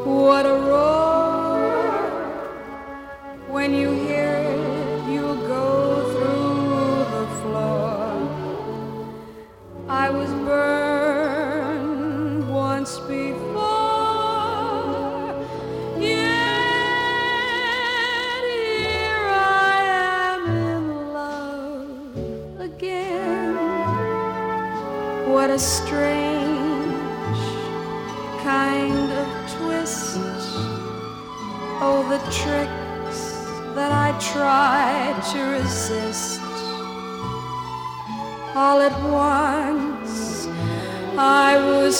What a roar! When you hear it, you'll go through the floor. I was burned once before, yet here I am in love again. What a strange kind of twist. Oh, the tricks that I tried to resist. All at once I was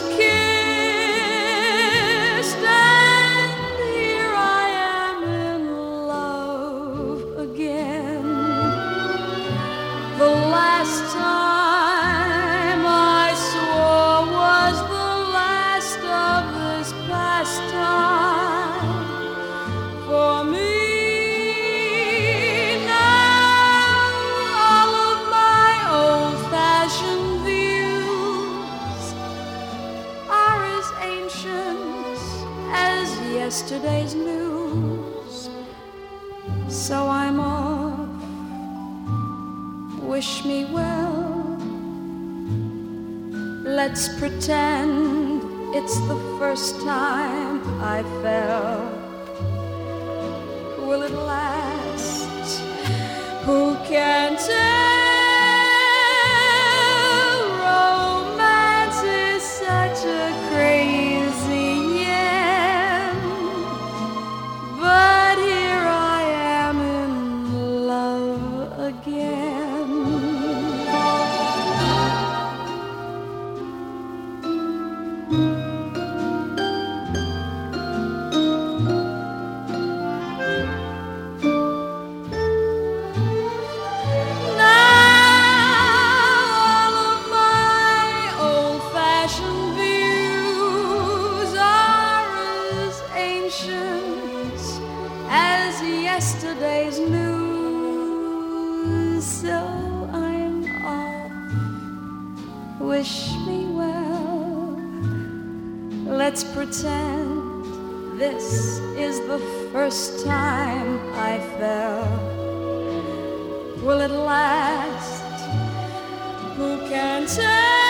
kissed, and here I am in love again. The last time I swore was the last of this pastime for me. Now all of my old-fashioned views are as ancient as yesterday's news. So I'm off. Wish me well. Let's pretend it's the first time I fell. Will it last? Who can tell? Romance is such a crazy end. But here I am in love again. As yesterday's news, so I'm off. Wish me well. Let's pretend this is the first time I fell. Will it last? Who can tell?